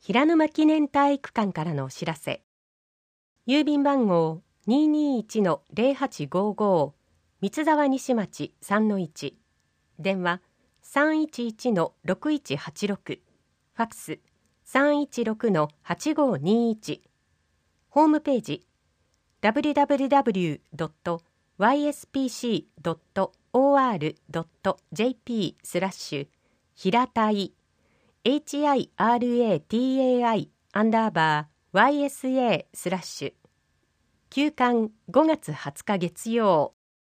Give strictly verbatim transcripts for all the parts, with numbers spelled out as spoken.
平沼記念体育館からのお知らせ。郵便番号 にーにーいちのゼロはちごーごー 三沢西町 さんのいち、電話 さんいちいちのろくいちはちろく、ファックス さんいちろくのはちごーにーいち、ホームページ ダブリュダブリュダブリュードットワイエスピーシードットオーアールドットジェーピー スラッシュ平たい HIRATAI アンダーバー ワイエスエー スラッシュ休館ごがつはつか月曜。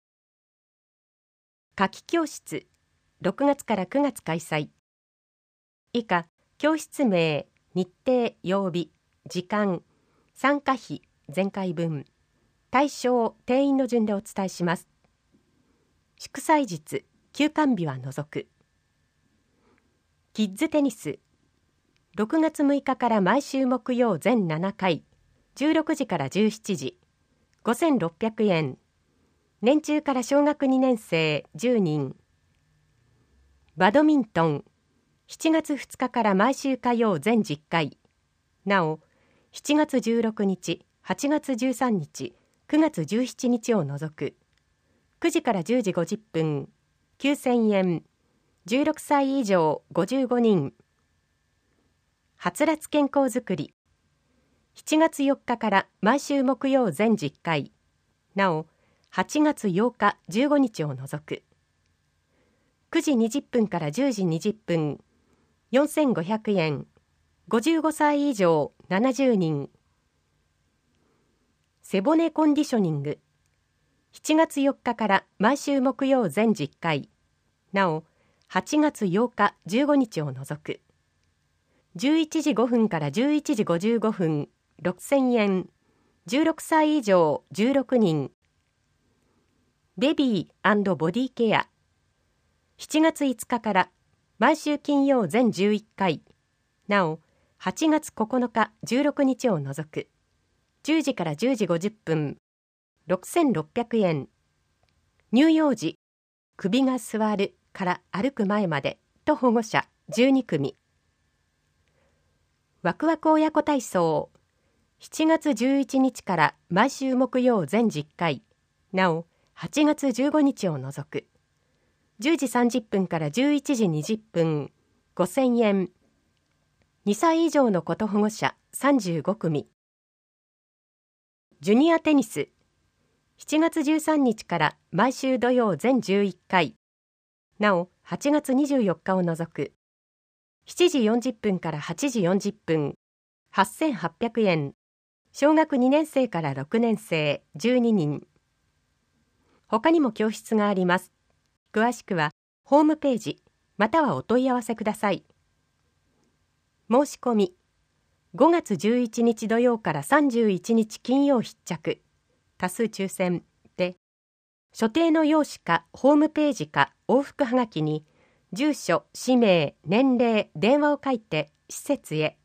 夏季教室ろくがつからくがつ開催。以下教室名、日程、曜日、時間、参加費前回分、対象、定員の順でお伝えします。祝祭日、休館日は除く。キッズテニスろくがつむいかから毎週木曜全ななかい、じゅうろくじからじゅうしちじ、ごせんろっぴゃくえん。年中から小学にねんせいじゅうにん。バドミントンしちがつふつかから毎週火曜全じゅっかい。なおしちがつじゅうろくにち、はちがつじゅうさんにち、くがつじゅうしちにちを除く。くじからじゅうじごじゅっぷん、きゅうせんえん。じゅうろくさい以上ごじゅうごにん。はつらつ健康づくりしちがつよっかから毎週木曜全じゅっかい。なおはちがつようかじゅうごにちを除く。くじにじゅっぷんからじゅうじにじゅっぷん、よんせんごひゃくえん。ごじゅうごさい以上ななじゅうにん。背骨コンディショニングしちがつよっかから毎週木曜全じゅっかい。なおはちがつようかじゅうごにちを除く。じゅういちじごふんからじゅういちじごじゅうごふん、ろくせんえん。じゅうろくさい以上じゅうろくにん。ベビー&ボディケアしちがついつかから毎週金曜全じゅういっかい。なおはちがつここのかじゅうろくにちを除く。じゅうじからじゅうじごじゅっぷん、ろくせんろっぴゃくえん。乳幼児首が座るから歩く前までと保護者じゅうにくみ。ワクワク親子体操しちがつじゅういちにちから毎週木曜全じゅっかい。なおはちがつじゅうごにちを除く。じゅうじさんじゅっぷんからじゅういちじにじゅっぷん、ごせんえん。にさい以上の子と保護者さんじゅうごくみ。ジュニアテニスしちがつじゅうさんにちから毎週土曜全じゅういっかい。なおはちがつにじゅうよっかを除く。しちじよんじゅっぷんからはちじよんじゅっぷん、はっせんはっぴゃくえん。小学にねんせいからろくねんせいじゅうににん。他にも教室があります。詳しくはホームページまたはお問い合わせください。申し込みごがつじゅういちにち土曜からさんじゅういちにち金曜必着、多数抽選で、所定の用紙かホームページか往復はがきに住所、氏名、年齢、電話を書いて施設へ